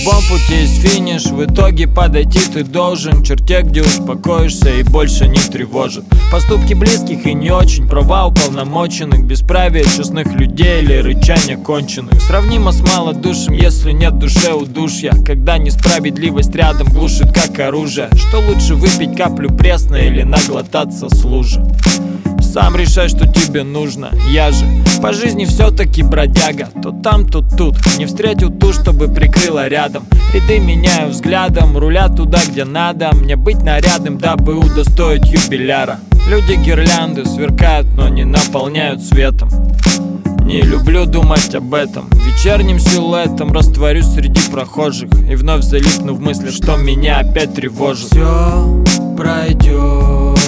любом пути есть финиш, в итоге подойти ты должен к черте, где успокоишься и больше не тревожит поступки близких и не очень, провал полномоченных, бесправие честных людей или рычание конченых. Сравнимо с малодушием, если нет в душе удушья, когда несправедливость рядом глушит как оружие. Что лучше, выпить каплю пресной или наглотаться с лужи? Сам решай, что тебе нужно. Я же по жизни все-таки бродяга, то там, то тут. Не встретил ту, чтобы прикрыла рядом. Ряды меняю взглядом, руля туда, где надо. Мне быть нарядным, дабы удостоить юбиляра. Люди гирлянды сверкают, но не наполняют светом. Не люблю думать об этом. Вечерним силуэтом растворюсь среди прохожих и вновь залипну в мысли, что меня опять тревожит. Все пройдет.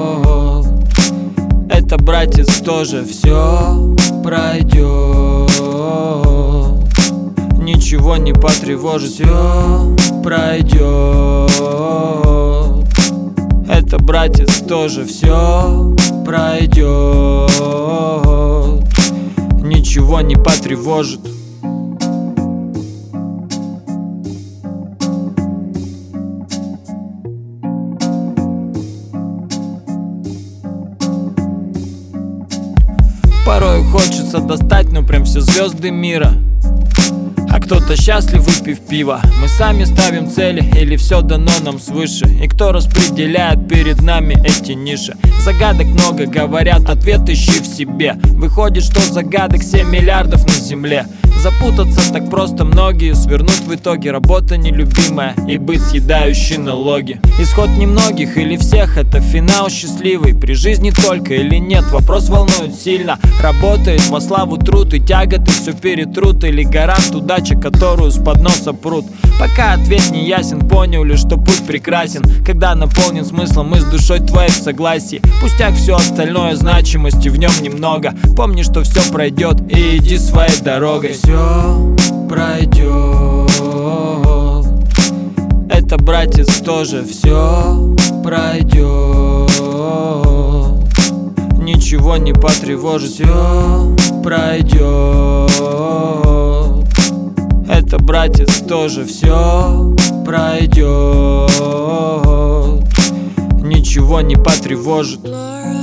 Это, братец, тоже все пройдет. Ничего не потревожит. Все пройдет. Это, братец, тоже все пройдет. Ничего не потревожит. Порой хочется достать, ну прям все звезды мира. А кто-то счастлив, выпив пиво. Мы сами ставим цели или все дано нам свыше? И кто распределяет перед нами эти ниши? Загадок много, говорят, ответ ищи в себе. Выходит, что загадок 7 миллиардов на земле. Запутаться так просто многие свернут в итоге. Работа нелюбимая и быт, съедающий налоги. Исход немногих или всех, это финал счастливый. При жизни только или нет, вопрос волнует сильно. Работает во славу труд и тяготы все перетрут. Или гарант удачи, которую с подноса прут. Пока ответ не ясен, понял лишь, что путь прекрасен, когда наполнен смыслом и с душой твоей в согласии. Пустяк, все остальное, значимости в нем немного. Помни, что все пройдет и иди своей дорогой. Все пройдет. Это, братец, тоже все пройдет. Ничего не потревожит. Все пройдет. Это, братец, тоже все пройдет. Ничего не потревожит.